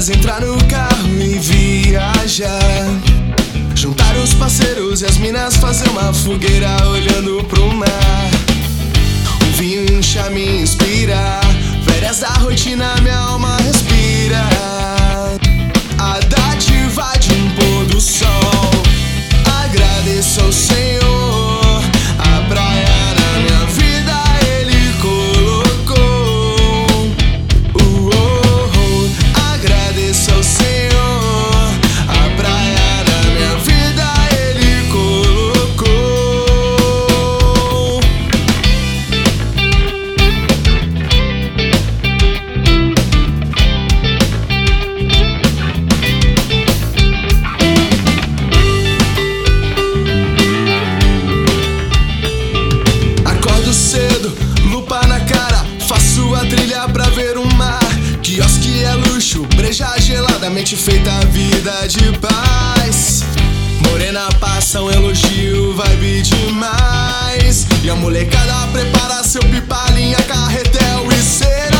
amigas, entrar no carro e viajar. Juntar os parceiros e as minas, fazer uma fogueira olhando pro mar. Um vinho incha me inspira, férias da rotina minha alma respira. A dádiva de um pôr do sol, agradeço ao Senhor. A praia na minha vida Ele colocou. Agradeço ao Senhor. A praia na minha vida Ele colocou. Acordo cedo, lupa na cara, faço a trilha pra ver o mar. Quiosque é luxo, breja geladamente feita, vida de paz. Morena passa um elogio, vibe demais. E a molecada prepara seu pipa, linha, carretel e cera.